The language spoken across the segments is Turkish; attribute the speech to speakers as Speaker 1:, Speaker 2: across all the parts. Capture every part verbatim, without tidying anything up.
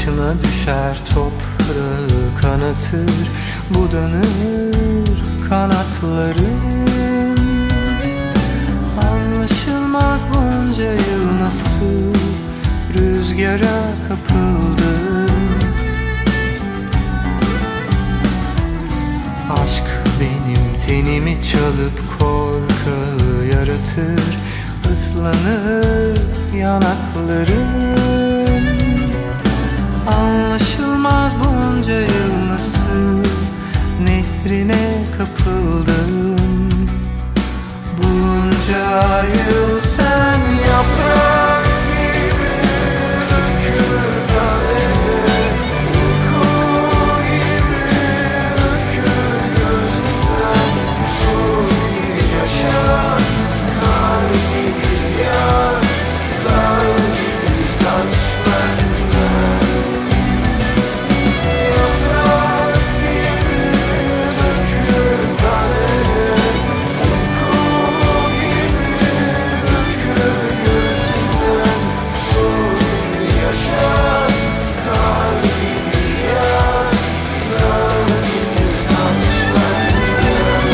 Speaker 1: başına düşer, toprağı kanatır, budanır kanatların. Anlaşılmaz bunca yıl nasıl rüzgara kapıldım. Aşk benim tenimi çalıp korku yaratır, ıslanır yanaklarım. Anlaşılmaz bunca yıl nasıl nehrine kapıldım. Bunca yıl sen yaprak gibi dökülür kadere, uyku gibi dökülür gözünden, su gibi yaşar, kar gibi yağar, dağ gibi kaç benden. Yaprak gibi dökülür kadere, uyku gibi dökülür gözünden, su gibi yaşar, kar gibi yağar, dağ gibi kaç benden.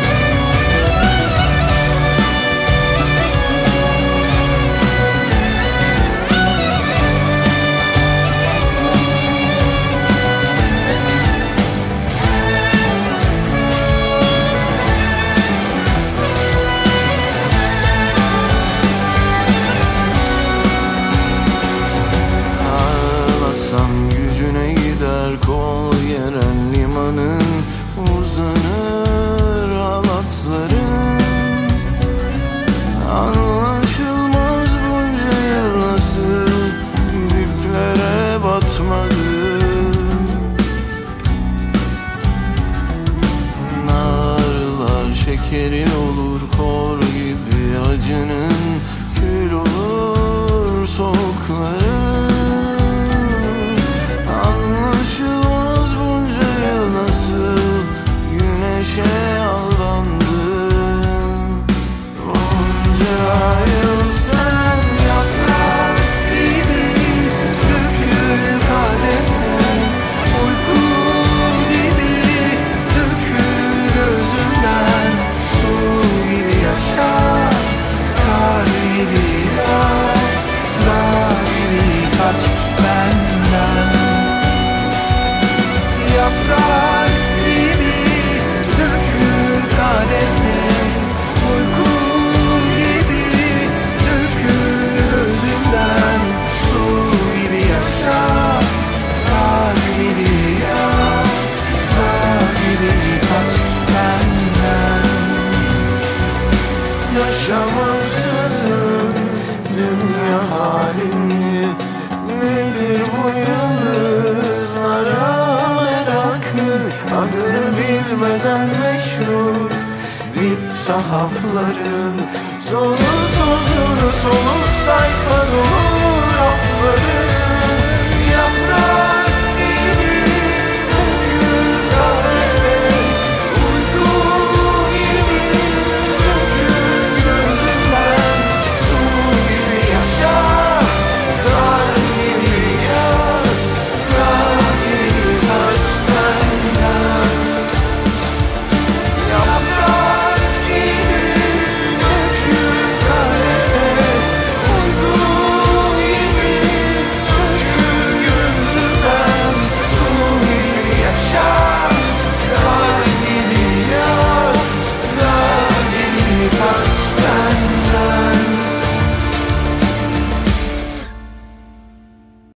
Speaker 2: Ağlasam gücüne gider, kol gelen limanın uzanır halatların. Anlaşılmaz bunca yıl nasıl diplere batmadım. Narlar şekerin olur, kor gibi acının kül olur soğukları. Anlaşılmaz bunca yıl nasıl güneşe aldandım. Bunca yıl sen
Speaker 1: Yaprak gibi dökülür kadere, uyku gibi dökülür gözümden, su gibi yaşar, kar gibi yağar, dağ gibi kaç benden. Yaprak gibi dökülür kadere, uyku gibi dökülür gözümden, su gibi yaşar, kar gibi yağar, dağ gibi kaç benden.
Speaker 2: yaşamaksızın dünya halini, nedir bu yıldızlara merakın? Adını bilmeden meşhur dip sahafların, sonu tozunu soluk sayfa dolu rafların.